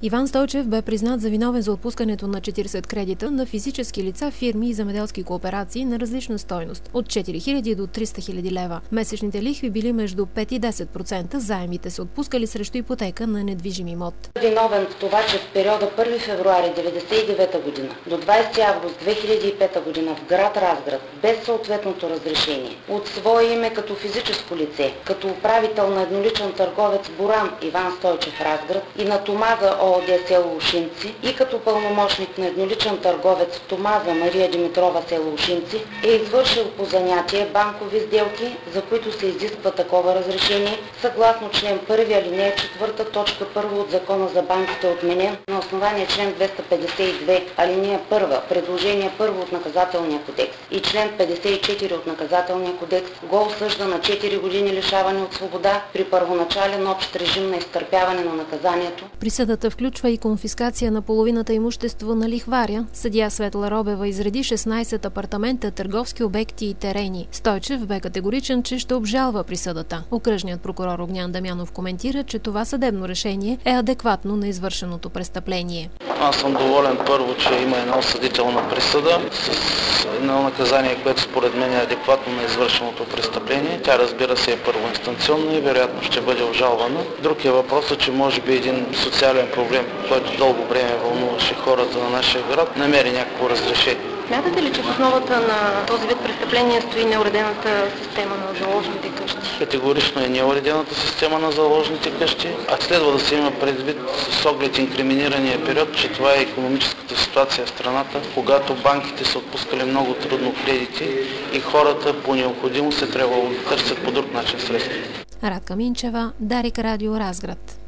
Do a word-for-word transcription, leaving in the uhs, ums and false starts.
Иван Стойчев бе признат за виновен за отпускането на четирийсет кредита на физически лица, фирми и земеделски кооперации на различна стойност – от четири хиляди до триста хиляди лева. Месечните лихви били между пет и десет процента, заемите се отпускали срещу ипотека на недвижим имот. Виновен в това, че в периода първи февруари деветдесет и девета година до двадесети август две хиляди и пета година в град Разград, без съответното разрешение, от свое име като физическо лице, като управител на едноличен търговец Боран Иван Стойчев Разград и на Томаза ООД село Ушинци и като пълномощник на едноличен търговец Томаза Мария Димитрова село Ушинци е извършил по занятие банкови сделки, за които се изисква такова разрешение, съгласно член първи алинея четвърта точка първа от Закона за банките, отменен на основание член двеста петдесет и две алинея първа, предложение първо от Наказателния кодекс и член петдесет и четири от Наказателния кодекс, го осъжда на четири години лишаване от свобода при първоначален общ режим на изтърпяване на наказанието. Присъдата включва и конфискация на половината имущество на лихваря. Съдия Светла Робева изреди шестнадесет апартамента, търговски обекти и терени. Стойчев бе категоричен, че ще обжалва присъдата. Окръжният прокурор Огнян Дамянов коментира, че това съдебно решение е адекватно на извършеното престъпление. Аз съм доволен първо, че има една осъдителна присъда с едно наказание, което според мен е адекватно на извършеното престъпление. Тя, разбира се, е първоинстанционна и вероятно ще бъде обжалвана. Друг е въпросът, че може би един социален проблем, който дълго време вълнуваше хората на нашия град, намери някакво разрешение. Смятате ли, че в основата на този вид престъпление стои неуредената система на заложните къщи? Категорично е неуредената система на заложните къщи, а следва да се има предвид с оглед инкриминирания период, че това е икономическата ситуация в страната, когато банките са отпускали много трудно кредити и хората по необходимост е трябвало да търсят по друг начин средства. Радка Минчева, Дарик Радио, Разград.